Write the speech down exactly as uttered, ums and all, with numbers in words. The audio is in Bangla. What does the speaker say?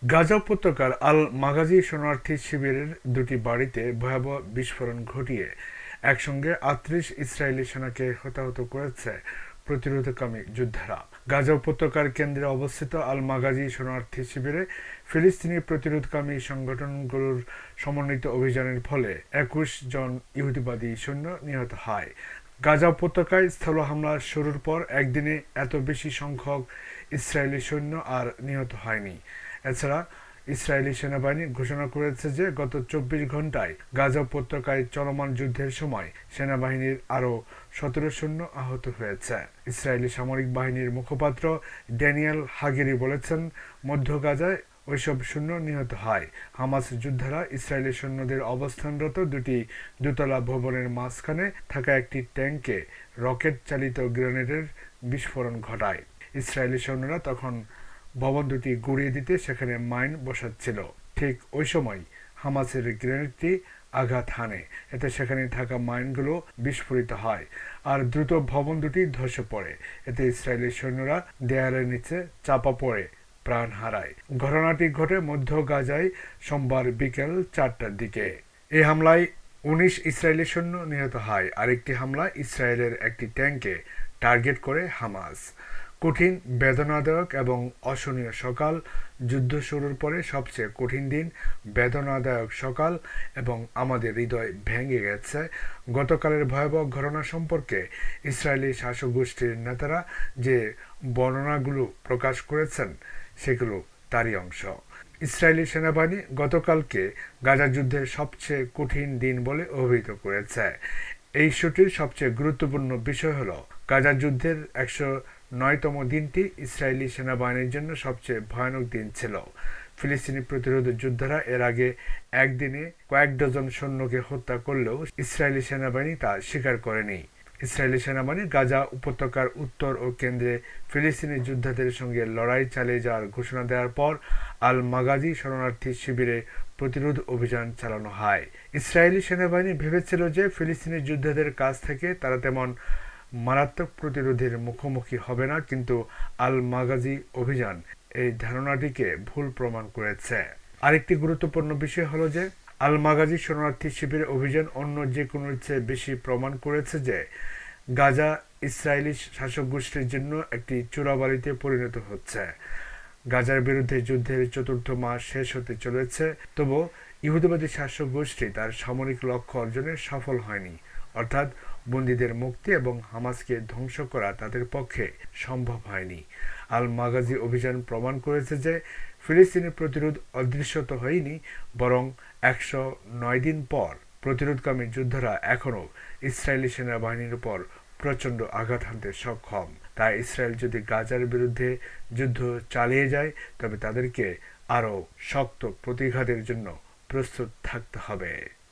গাজা উপত্যকার আল মাগাজি শরণার্থী শিবিরের দুটি বাড়িতে ভয়াবহ বিস্ফোরণ ঘটিয়ে একসঙ্গে আটত্রিশ ইসরায়েলি সেনাকে হতাহত করেছে প্রতিরোধকামী যোদ্ধারা। গাজা উপত্যকার কেন্দ্রে অবস্থিত আল মাগাজি শরণার্থী শিবিরে ফিলিস্তিনি প্রতিরোধকামী সংগঠনগুলোর সমন্বিত অভিযানের ফলে একুশ জন ইহুদিবাদী সৈন্য নিহত হয়। গাজা উপত্যকায় স্থল হামলা শুরুর পর একদিনে এত বেশি সংখ্যক ইসরায়েলি সৈন্য আর নিহত হয়নি। এছাড়া ইসরায়েলি সেনাবাহিনী ঘোষণা করেছে যে গত চব্বিশ ঘন্টায় গাজা উপত্যকায় চলমান যুদ্ধের সময় সেনাবাহিনীর আরও সতেরো সৈন্য আহত হয়েছে। ইসরায়েলি সামরিক বাহিনীর মুখপাত্র ড্যানিয়েল হাগেরি বলেছেন, মধ্য গাজায় ওইসব সৈন্য নিহত হয়। হামাস যোদ্ধারা ইসরায়েলি সৈন্যদের অবস্থানরত দুটি দোতলা ভবনের মাঝখানে থাকা একটি ট্যাঙ্কে রকেট চালিত গ্রেনেডের বিস্ফোরণ ঘটায়। ইসরায়েলি সৈন্যরা তখন ভবন দুটি গুঁড়িয়ে দিতে সেখানে মাইন বসাচ্ছিল। ঠিক ওই সময় হামাসের গ্রেনেডটি আঘাত হানে, এতে সেখানে থাকা মাইনগুলো বিস্ফোরিত হয় আর দ্রুত ভবন দুটি ধসে পড়ে। এতে ইসরায়েলি সৈন্যরা দেয়ালের নিচে চাপা পড়ে প্রাণ হারায়। ঘটনাটি ঘটে মধ্য গাজায় সোমবার বিকেল চারটার দিকে। এই হামলায় উনিশ ইসরায়েলি সৈন্য নিহত হয়। আরেকটি হামলা ইসরায়েলের একটি ট্যাঙ্কে টার্গেট করে হামাস। কঠিন, বেদনাদায়ক এবং অসহনীয় সকাল। যুদ্ধ শুরুর পরে সবচেয়ে কঠিন দিন, বেদনাদায়ক সকাল, এবং আমাদের হৃদয় ভেঙে গেছে। গতকালের ভয়াবহ ঘটনা সম্পর্কে ইসরায়েলি শাসক গোষ্ঠীর নেতারা যে বর্ণনাগুলো প্রকাশ করেছেন সেগুলো তারই অংশ। ইসরায়েলি সেনাবাহিনী গতকালকে গাজা যুদ্ধের সবচেয়ে কঠিন দিন বলে অভিহিত করেছে। এই ইস্যুটির সবচেয়ে গুরুত্বপূর্ণ বিষয় হলো গাজা যুদ্ধের একশো নয়তম দিনটি ইসরায়েলি সেনাবাহিনীর জন্য সবচেয়ে ভয়ানক দিন ছিল। ফিলিস্তিনি প্রতিরোধ যোদ্ধারা এর আগে একদিনে কয়েক ডজন সৈন্যকে হত্যা করলেও ইসরায়েলি সেনাবাহিনী তা স্বীকার করেনি। ইসরায়েলি সেনাবাহিনী গাজা উপত্যকার উত্তর ও কেন্দ্রে ফিলিস্তিনি যোদ্ধাদের সঙ্গে লড়াই চালিয়ে যাওয়ার ঘোষণা দেওয়ার পর আল মাগাজি শরণার্থী শিবিরে প্রতিরোধ অভিযান চালানো হয়। ইসরায়েলি সেনাবাহিনী ভেবেছিল যে ফিলিস্তিনি যোদ্ধাদের কাছ থেকে তারা তেমন মারাত্মক প্রতিরোধের মুখোমুখি হবে না, কিন্তু আল মাগাজি অভিযান এই ধারণাটিকে ভুল প্রমাণ করেছে। আরেকটি গুরুত্বপূর্ণ বিষয় হলো যে আল মাগাজি শরণার্থী শিবিরের অভিযান অন্য যে কোনো চেয়ে বেশি প্রমাণ করেছে যে গাজা ইসরায়েলি শাসক গোষ্ঠীর জন্য একটি চোরাবালিতে পরিণত হচ্ছে। গাজার বিরুদ্ধে যুদ্ধের চতুর্থ মাস শেষ হতে চলেছে, তবু ইহুদিবাদী শাসক গোষ্ঠী তার সামরিক লক্ষ্য অর্জনে সফল হয়নি, অর্থাৎ বন্দীদের মুক্তি এবং হামাসকে ধ্বংস করা তাদের পক্ষে সম্ভব হয়নি। আল মাগাজি অভিযান প্রমাণ করেছে যে ফিলিস্তিনি প্রতিরোধ অদৃশ্যত হয়নি, বরং একশো নয় দিন পর প্রতিরোধকামী যোদ্ধারা এখনও ইসরায়েলি সেনাবাহিনীর উপর প্রচণ্ড আঘাত হানতে সক্ষম। তাই ইসরায়েল যদি গাজার বিরুদ্ধে যুদ্ধ চালিয়ে যায়, তবে তাদেরকে আরও শক্ত প্রতিঘাতের জন্য প্রস্তুত থাকতে হবে।